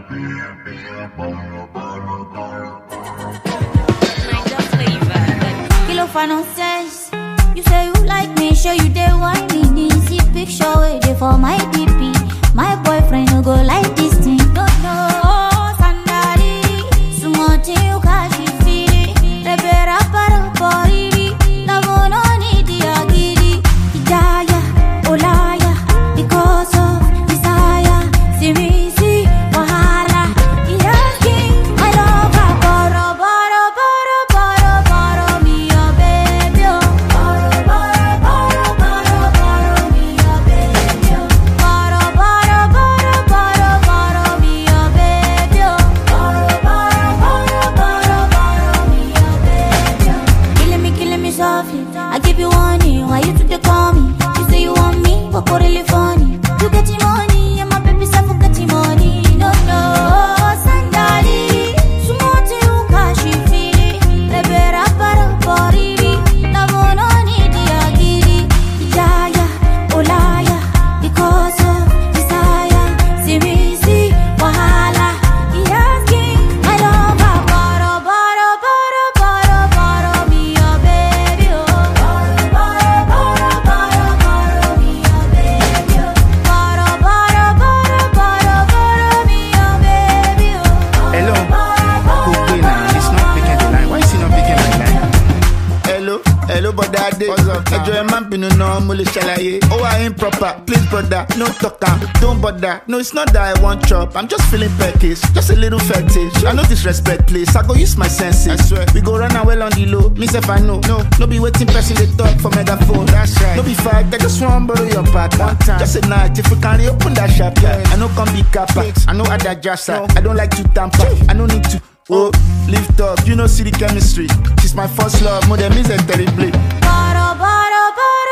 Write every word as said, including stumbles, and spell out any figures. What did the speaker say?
Kilo for no sense. You say you like me, show you the whining. See picture where they for my D P. My boyfriend no go like this thing. Don't know, Sandari. Sumote you kashi fili. Rebera para pori. Lavo no need the agiri. Ijaya, olaya. Because of desire. See me, see, wahala. He asking, I love her. Boro, boro, boro, boro, boro, me your baby. Boro, boro, boro, boro, boro, me your baby. Boro, boro, boro, boro, boro, me your baby. Boro, boro, boro, boro, boro, me your baby. Killing me, killing me softly. I give you warning. Why you took the call me? You say you want me, but what really funny? You get your money, and my baby self get your money. No, no, Sandali. Sumote you kashi fili. Rebera para pori. Lavo no need the agiri. Ijaya, olaya. Because of desire. See me, see, wahala. He asking, I love her. Boro, boro, boro, boro, boro, me your baby. Boro, boro, boro, boro, boro, me your baby. Boro, boro, boro, boro, boro, me your baby. Hello, Cook now. It's not picking the line. Why is he not picking my line? Hello, hello, brother. What's up, man? Enjoy man, pinu no mule shalaye. Oh, I ain't proper. Please, brother, no talker. Don't bother. No, it's not that I want chop. I'm just feeling peckish, just a little fetish. I no disrespect, please. I go use my senses. I swear. We go run away on the low. Me say I know. No, no be waiting person they talk for megaphone. That's right. No be fight. I just want borrow your partner. One time. Just a night. If we can open that shop, yeah. I know come be kappa. I know other jassa. No. I don't like to tamper. I don't need to. Oh, lift up. You know see the chemistry. She's my first love. More than me is a terrible. Boro, boro, boro.